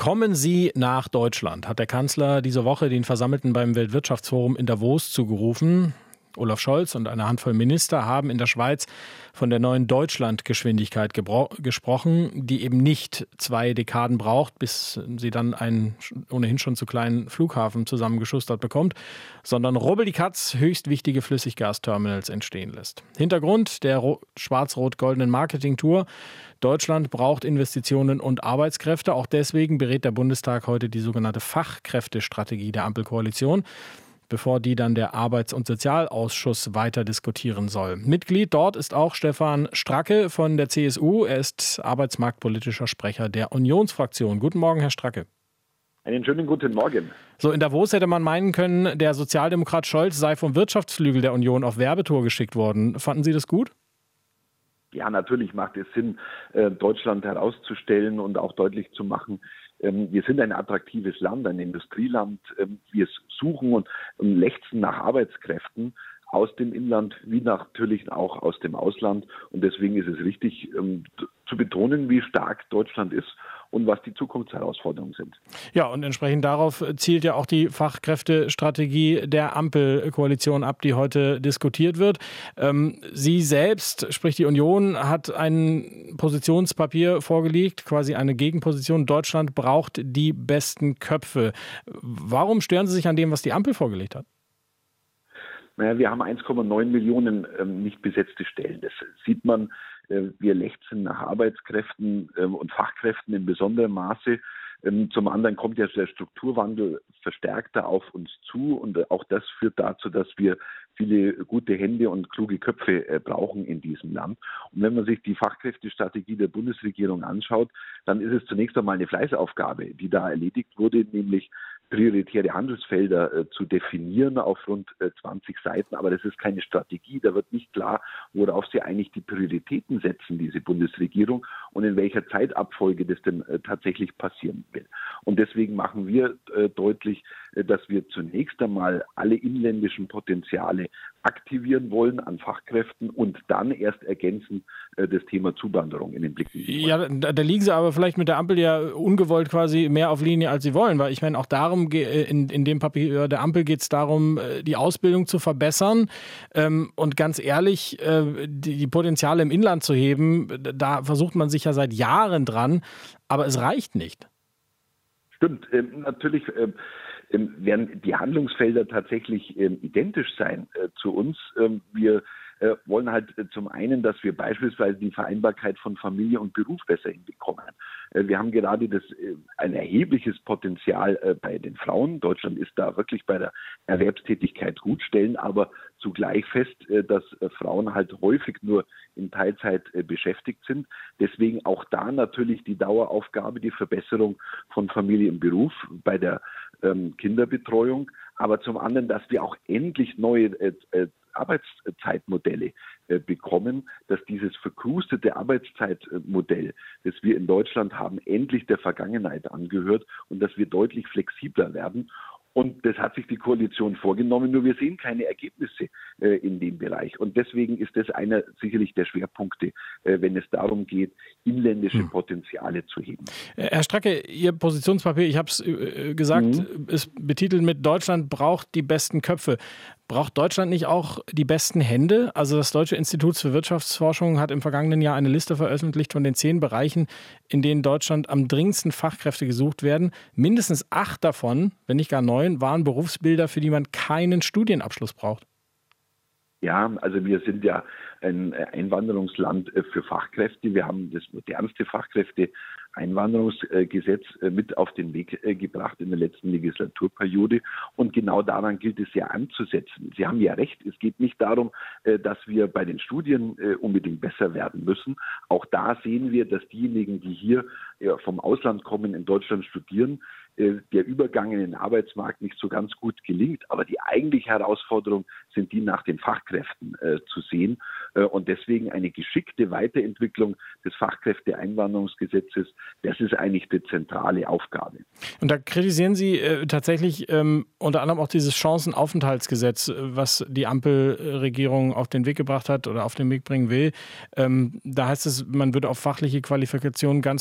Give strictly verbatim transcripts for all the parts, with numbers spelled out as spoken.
Kommen Sie nach Deutschland, hat der Kanzler diese Woche den Versammelten beim Weltwirtschaftsforum in Davos zugerufen. Olaf Scholz und eine Handvoll Minister haben in der Schweiz von der neuen Deutschlandgeschwindigkeit gebro- gesprochen, die eben nicht zwei Dekaden braucht, bis sie dann einen ohnehin schon zu kleinen Flughafen zusammengeschustert bekommt, sondern rubbel-die-Katz höchst wichtige Flüssiggasterminals entstehen lässt. Hintergrund der ro- schwarz-rot-goldenen Marketing-Tour: Deutschland braucht Investitionen und Arbeitskräfte. Auch deswegen berät der Bundestag heute die sogenannte Fachkräftestrategie der Ampelkoalition, bevor die dann der Arbeits- und Sozialausschuss weiter diskutieren soll. Mitglied dort ist auch Stefan Stracke von der C S U. Er ist arbeitsmarktpolitischer Sprecher der Unionsfraktion. Guten Morgen, Herr Stracke. Einen schönen guten Morgen. So, in Davos hätte man meinen können, der Sozialdemokrat Scholz sei vom Wirtschaftsflügel der Union auf Werbetour geschickt worden. Fanden Sie das gut? Ja, natürlich macht es Sinn, Deutschland herauszustellen und auch deutlich zu machen, wir sind ein attraktives Land, ein Industrieland. Wir suchen und lechzen nach Arbeitskräften aus dem Inland wie natürlich auch aus dem Ausland. Und deswegen ist es richtig zu betonen, wie stark Deutschland ist und was die Zukunftsherausforderungen sind. Ja, und entsprechend darauf zielt ja auch die Fachkräftestrategie der Ampelkoalition ab, die heute diskutiert wird. Ähm, Sie selbst, sprich die Union, hat ein Positionspapier vorgelegt, quasi eine Gegenposition. Deutschland braucht die besten Köpfe. Warum stören Sie sich an dem, was die Ampel vorgelegt hat? Naja, wir haben eins Komma neun Millionen ähm, nicht besetzte Stellen. Das sieht man. Äh, wir lechzen nach Arbeitskräften ähm, und Fachkräften in besonderem Maße. Ähm, zum anderen kommt ja der Strukturwandel verstärkter auf uns zu. Und auch das führt dazu, dass wir viele gute Hände und kluge Köpfe äh, brauchen in diesem Land. Und wenn man sich die Fachkräftestrategie der Bundesregierung anschaut, dann ist es zunächst einmal eine Fleißaufgabe, die da erledigt wurde, nämlich prioritäre Handelsfelder äh, zu definieren auf rund äh, zwanzig Seiten. Aber das ist keine Strategie. Da wird nicht klar, worauf sie eigentlich die Prioritäten setzen, diese Bundesregierung, und in welcher Zeitabfolge das denn äh, tatsächlich passieren will. Und deswegen machen wir äh, deutlich, äh, dass wir zunächst einmal alle inländischen Potenziale aktivieren wollen an Fachkräften und dann erst ergänzen äh, das Thema Zuwanderung in den Blick nehmen wollen. Ja, da, da liegen Sie aber vielleicht mit der Ampel ja ungewollt quasi mehr auf Linie, als Sie wollen, weil ich meine, auch darum, in, in dem Papier der Ampel geht es darum, die Ausbildung zu verbessern, ähm, und ganz ehrlich, äh, die, die Potenziale im Inland zu heben, da versucht man sich ja seit Jahren dran, aber es reicht nicht. Stimmt, ähm, natürlich ähm, werden die Handlungsfelder tatsächlich ähm, identisch sein äh, zu uns. Ähm, wir äh, wollen halt äh, zum einen, dass wir beispielsweise die Vereinbarkeit von Familie und Beruf besser hinbekommen. Äh, wir haben gerade das, äh, ein erhebliches Potenzial äh, bei den Frauen. Deutschland ist da wirklich bei der Erwerbstätigkeit gut, stellen aber zugleich fest, äh, dass äh, Frauen halt häufig nur in Teilzeit äh, beschäftigt sind. Deswegen auch da natürlich die Daueraufgabe, die Verbesserung von Familie und Beruf bei der ähm, Kinderbetreuung, aber zum anderen, dass wir auch endlich neue äh, äh, Arbeitszeitmodelle äh, bekommen, dass dieses verkrustete Arbeitszeitmodell, das wir in Deutschland haben, endlich der Vergangenheit angehört und dass wir deutlich flexibler werden. Und das hat sich die Koalition vorgenommen, nur wir sehen keine Ergebnisse äh, in dem Bereich. Und deswegen ist das einer sicherlich der Schwerpunkte, äh, wenn es darum geht, inländische hm. Potenziale zu heben. Herr Stracke, Ihr Positionspapier, ich habe es äh, gesagt, mhm. ist betitelt mit Deutschland braucht die besten Köpfe. Braucht Deutschland nicht auch die besten Hände? Also das Deutsche Institut für Wirtschaftsforschung hat im vergangenen Jahr eine Liste veröffentlicht von den zehn Bereichen, in denen Deutschland am dringendsten Fachkräfte gesucht werden. Mindestens acht davon, wenn nicht gar neun, waren Berufsbilder, für die man keinen Studienabschluss braucht. Ja, also wir sind ja ein Einwanderungsland für Fachkräfte. Wir haben das modernste Fachkräfte-Einwanderungsgesetz mit auf den Weg gebracht in der letzten Legislaturperiode. Und genau daran gilt es ja anzusetzen. Sie haben ja recht, es geht nicht darum, dass wir bei den Studien unbedingt besser werden müssen. Auch da sehen wir, dass diejenigen, die hier vom Ausland kommen, in Deutschland studieren, der Übergang in den Arbeitsmarkt nicht so ganz gut gelingt. Aber die eigentliche Herausforderung sind die nach den Fachkräften äh, zu sehen. Äh, und deswegen eine geschickte Weiterentwicklung des Fachkräfteeinwanderungsgesetzes, das ist eigentlich die zentrale Aufgabe. Und da kritisieren Sie äh, tatsächlich ähm, unter anderem auch dieses Chancenaufenthaltsgesetz, was die Ampelregierung auf den Weg gebracht hat oder auf den Weg bringen will. Ähm, da heißt es, man würde auf fachliche Qualifikationen ganz verzichten.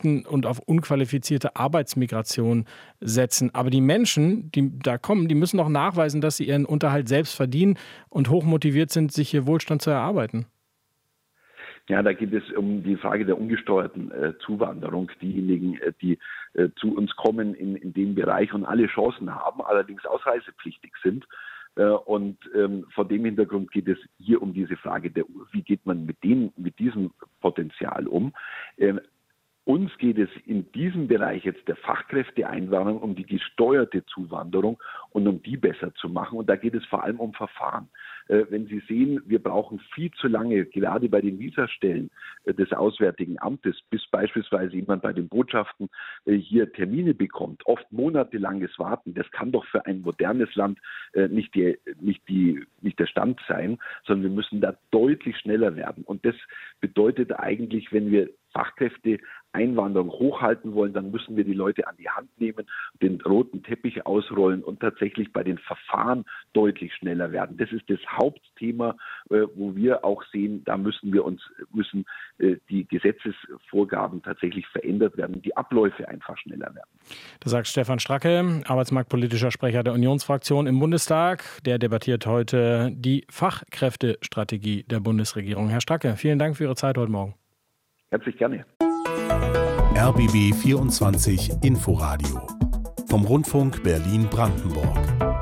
verzichten und auf unqualifizierte Arbeitsmigration setzen. Aber die Menschen, die da kommen, die müssen doch nachweisen, dass sie ihren Unterhalt selbst verdienen und hochmotiviert sind, sich ihr Wohlstand zu erarbeiten. Ja, da geht es um die Frage der ungesteuerten äh, Zuwanderung. Diejenigen, äh, die äh, zu uns kommen in, in dem Bereich und alle Chancen haben, allerdings ausreisepflichtig sind. Äh, und ähm, vor dem Hintergrund geht es hier um diese Frage, der, wie geht man mit, dem, mit diesem Potenzial um. Ähm, Uns geht es in diesem Bereich jetzt der Fachkräfteeinwanderung um die gesteuerte Zuwanderung und um die besser zu machen. Und da geht es vor allem um Verfahren. Äh, wenn Sie sehen, wir brauchen viel zu lange, gerade bei den Visastellen äh, des Auswärtigen Amtes, bis beispielsweise jemand bei den Botschaften äh, hier Termine bekommt, oft monatelanges Warten. Das kann doch für ein modernes Land äh, nicht, die, nicht, die, nicht der Stand sein, sondern wir müssen da deutlich schneller werden. Und das bedeutet eigentlich, wenn wir Fachkräfteeinwanderung hochhalten wollen, dann müssen wir die Leute an die Hand nehmen, den roten Teppich ausrollen und tatsächlich bei den Verfahren deutlich schneller werden. Das ist das Hauptthema, wo wir auch sehen, da müssen wir uns, müssen die Gesetzesvorgaben tatsächlich verändert werden, die Abläufe einfach schneller werden. Das sagt Stefan Stracke, arbeitsmarktpolitischer Sprecher der Unionsfraktion im Bundestag. Der debattiert heute die Fachkräftestrategie der Bundesregierung. Herr Stracke, vielen Dank für Ihre Zeit heute Morgen. Herzlich gerne. R B B vierundzwanzig Inforadio vom Rundfunk Berlin-Brandenburg.